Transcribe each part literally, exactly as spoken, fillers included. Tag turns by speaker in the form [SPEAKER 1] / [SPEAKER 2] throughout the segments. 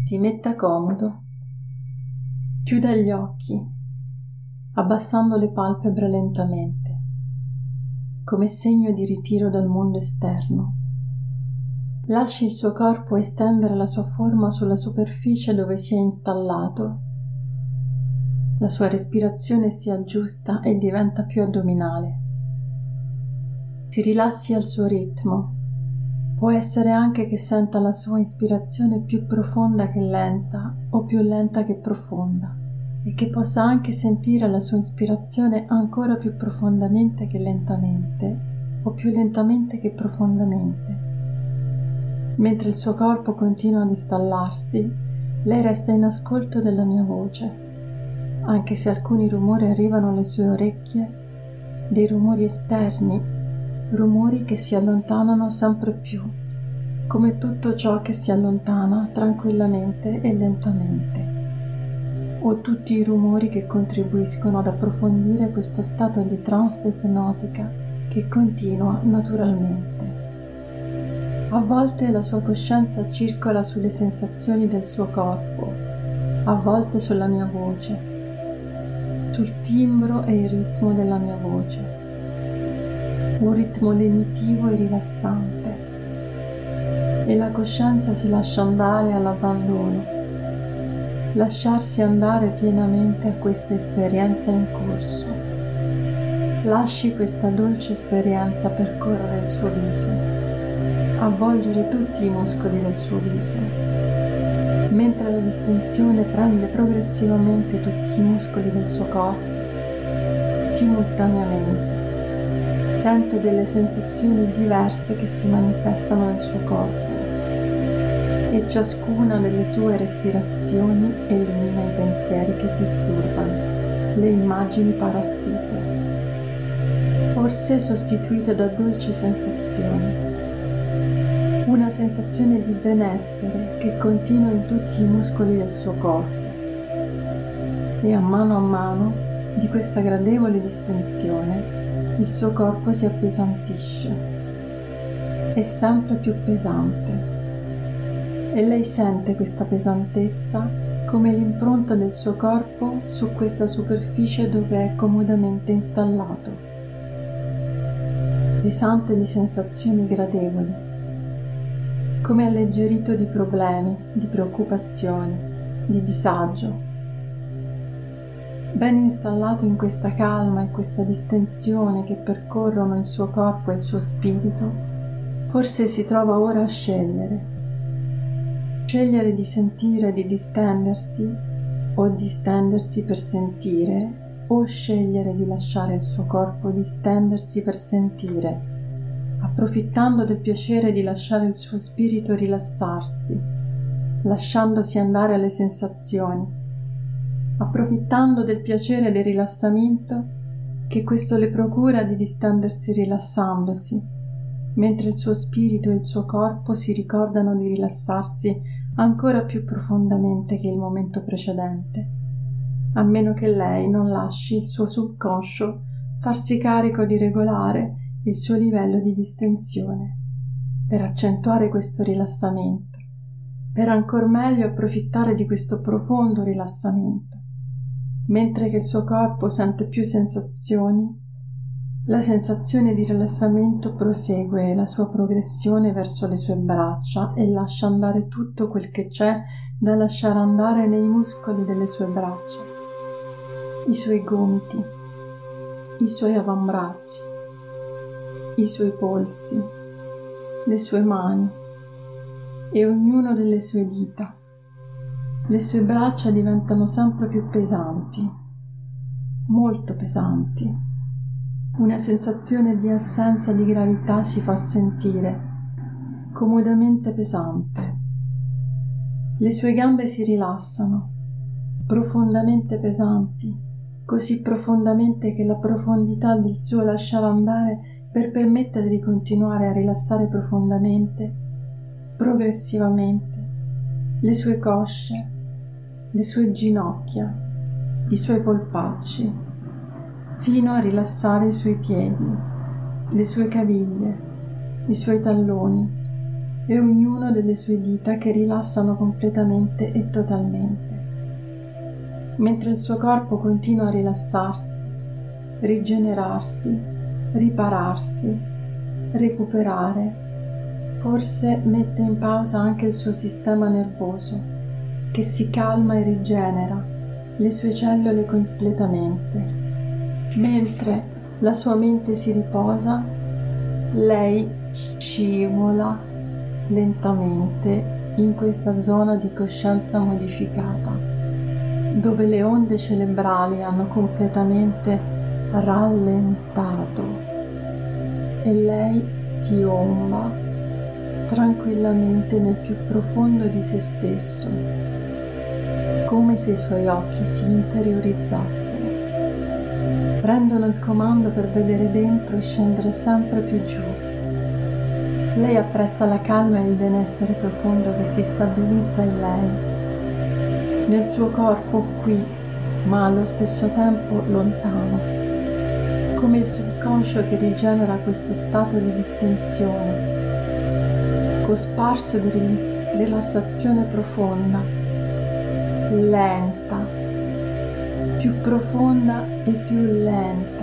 [SPEAKER 1] Si metta comodo, chiuda gli occhi, abbassando le palpebre lentamente, come segno di ritiro dal mondo esterno. Lasci il suo corpo estendere la sua forma sulla superficie dove si è installato. La sua respirazione si aggiusta e diventa più addominale. Si rilassi al suo ritmo. Può essere anche che senta la sua ispirazione più profonda che lenta o più lenta che profonda e che possa anche sentire la sua ispirazione ancora più profondamente che lentamente o più lentamente che profondamente. Mentre il suo corpo continua ad installarsi, lei resta in ascolto della mia voce, anche se alcuni rumori arrivano alle sue orecchie, dei rumori esterni, rumori che si allontanano sempre più, come tutto ciò che si allontana tranquillamente e lentamente, o tutti i rumori che contribuiscono ad approfondire questo stato di trance ipnotica che continua naturalmente. A volte la sua coscienza circola sulle sensazioni del suo corpo, a volte sulla mia voce, sul timbro e il ritmo della mia voce. Un ritmo lenitivo e rilassante, e la coscienza si lascia andare all'abbandono, lasciarsi andare pienamente a questa esperienza in corso. Lasci questa dolce esperienza percorrere il suo viso, avvolgere tutti i muscoli del suo viso, mentre la distensione prende progressivamente tutti i muscoli del suo corpo, simultaneamente. Sente delle sensazioni diverse che si manifestano nel suo corpo e ciascuna delle sue respirazioni elimina i pensieri che disturbano, le immagini parassite, forse sostituite da dolci sensazioni. Una sensazione di benessere che continua in tutti i muscoli del suo corpo e a mano a mano di questa gradevole distensione il suo corpo si appesantisce, è sempre più pesante e lei sente questa pesantezza come l'impronta del suo corpo su questa superficie dove è comodamente installato, pesante di sensazioni gradevoli, come alleggerito di problemi, di preoccupazioni, di disagio. Ben installato in questa calma e questa distensione che percorrono il suo corpo e il suo spirito, forse si trova ora a scegliere. Scegliere di sentire di distendersi o distendersi per sentire, o scegliere di lasciare il suo corpo distendersi per sentire, approfittando del piacere di lasciare il suo spirito rilassarsi, lasciandosi andare alle sensazioni, approfittando del piacere del rilassamento che questo le procura di distendersi rilassandosi, mentre il suo spirito e il suo corpo si ricordano di rilassarsi ancora più profondamente che il momento precedente, a meno che lei non lasci il suo subconscio farsi carico di regolare il suo livello di distensione, per accentuare questo rilassamento, per ancor meglio approfittare di questo profondo rilassamento. Mentre che il suo corpo sente più sensazioni, la sensazione di rilassamento prosegue la sua progressione verso le sue braccia e lascia andare tutto quel che c'è da lasciare andare nei muscoli delle sue braccia, i suoi gomiti, i suoi avambracci, i suoi polsi, le sue mani e ognuno delle sue dita. Le sue braccia diventano sempre più pesanti, molto pesanti. Una sensazione di assenza di gravità si fa sentire, comodamente pesante. Le sue gambe si rilassano, profondamente pesanti, così profondamente che la profondità del suo lasciare andare per permettere di continuare a rilassare profondamente, progressivamente, le sue cosce, le sue ginocchia, i suoi polpacci, fino a rilassare i suoi piedi, le sue caviglie, i suoi talloni, e ognuno delle sue dita che rilassano completamente e totalmente, mentre il suo corpo continua a rilassarsi, rigenerarsi, ripararsi, recuperare. Forse mette in pausa anche il suo sistema nervoso, che si calma e rigenera le sue cellule completamente. Mentre la sua mente si riposa, lei scivola lentamente in questa zona di coscienza modificata, dove le onde cerebrali hanno completamente rallentato e lei piomba tranquillamente nel più profondo di se stesso, come se i suoi occhi si interiorizzassero, prendono il comando per vedere dentro e scendere sempre più giù. Lei apprezza la calma e il benessere profondo che si stabilizza in lei, nel suo corpo qui, ma allo stesso tempo lontano, come il subconscio che rigenera questo stato di distensione, cosparso di rilassazione profonda, lenta, più profonda e più lenta.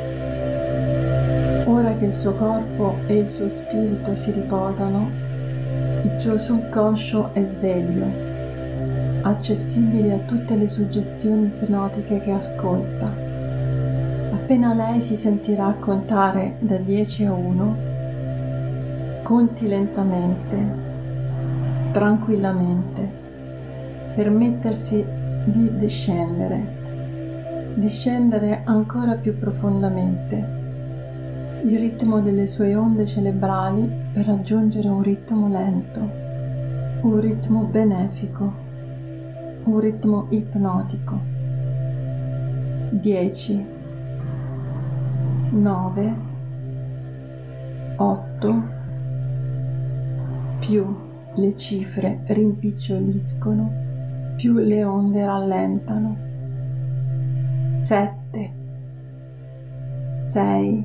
[SPEAKER 1] Ora che il suo corpo e il suo spirito si riposano, il suo subconscio è sveglio, accessibile a tutte le suggestioni ipnotiche che ascolta. Appena lei si sentirà contare da dieci a uno, conti lentamente, tranquillamente, per mettersi di discendere, discendere ancora più profondamente il ritmo delle sue onde cerebrali per raggiungere un ritmo lento, un ritmo benefico, un ritmo ipnotico. dieci, nove, otto, più le cifre rimpiccioliscono, più le onde rallentano. sette, sei,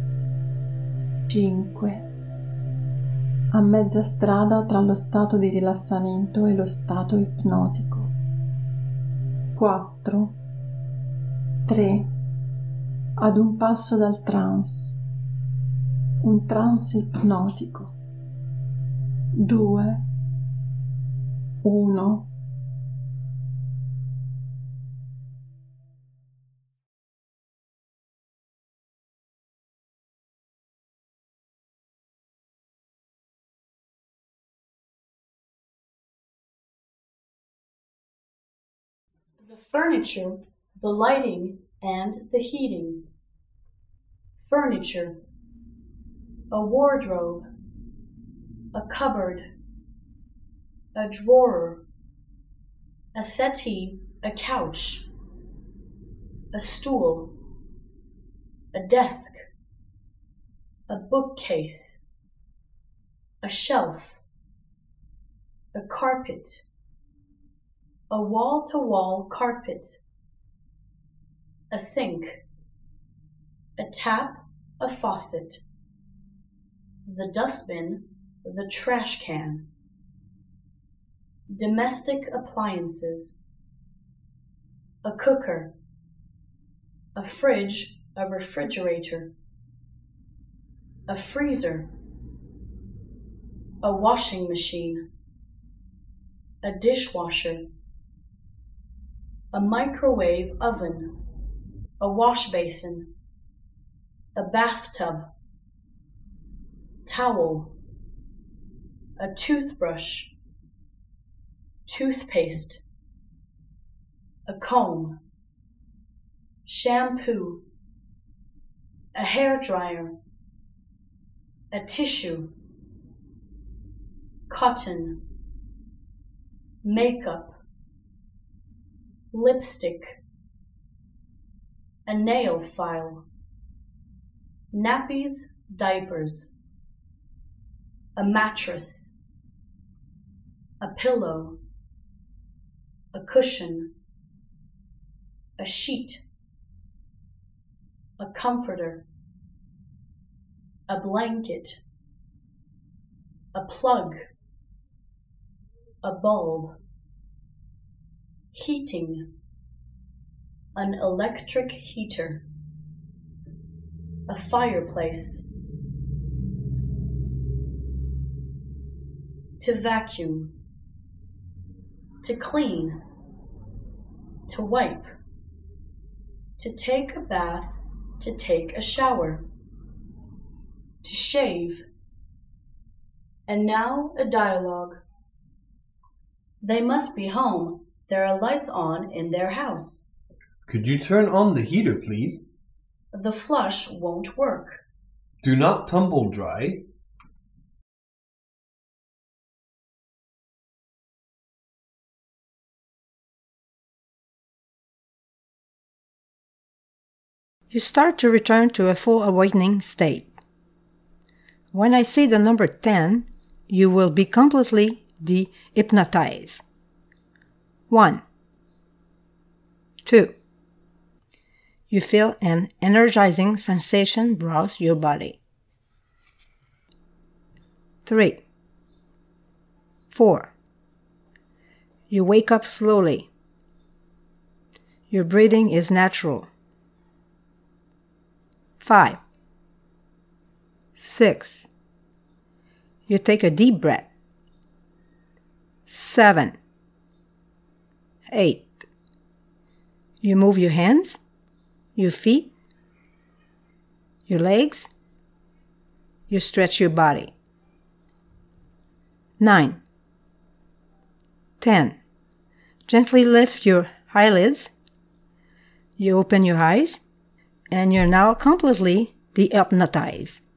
[SPEAKER 1] cinque, a mezza strada tra lo stato di rilassamento e lo stato ipnotico. quattro, tre, ad un passo dal trance, un trance ipnotico. due, uno.
[SPEAKER 2] The furniture, the lighting, and the heating. Furniture: a wardrobe, a cupboard, a drawer, a settee, a couch, a stool, a desk, a bookcase, a shelf, a carpet, a wall-to-wall carpet, a sink, a tap, a faucet, the dustbin, the trash can. Domestic appliances: a cooker, a fridge, a refrigerator, a freezer, a washing machine, a dishwasher, a microwave oven, a wash basin, a bathtub, towel, a toothbrush, toothpaste, a comb, shampoo, a hairdryer, a tissue, cotton, makeup, lipstick, a nail file, nappies, diapers, a mattress, a pillow, a cushion, a sheet, a comforter, a blanket, a plug, a bulb, heating, an electric heater, a fireplace, to vacuum, to clean, to wipe, to take a bath, to take a shower, to shave. And now a dialogue. They must be home. There are lights on in their house.
[SPEAKER 3] Could you turn on the heater, please?
[SPEAKER 2] The flush won't work.
[SPEAKER 3] Do not tumble dry.
[SPEAKER 4] You start to return to a full awakening state. When I say the number ten, you will be completely de-hypnotized. One. Two. You feel an energizing sensation browse your body. Three. Four. You wake up slowly. Your breathing is natural. Five. Six. You take a deep breath. Seven. Eight. You move your hands, your feet, your legs. You stretch your body. Nine. Ten. Gently lift your eyelids. You open your eyes, and you're now completely de-hypnotized.